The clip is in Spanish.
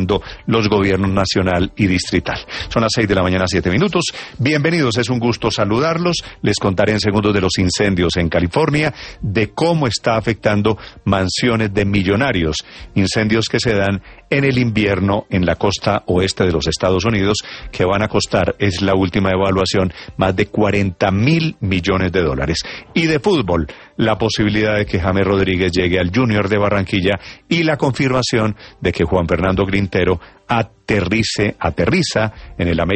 tomando los gobiernos nacional y distrital. Son las 6:07 a.m. Bienvenidos, es un gusto saludarlos. Les contaré en segundos de los incendios en California, de cómo está afectando mansiones de millonarios, incendios que se dan en el invierno en la costa oeste de los Estados Unidos, que van a costar, es la última evaluación, más de $40.000 millones. Y de fútbol, la posibilidad de que James Rodríguez llegue al Junior de Barranquilla y la confirmación de que Juan Fernando Grintero aterriza en el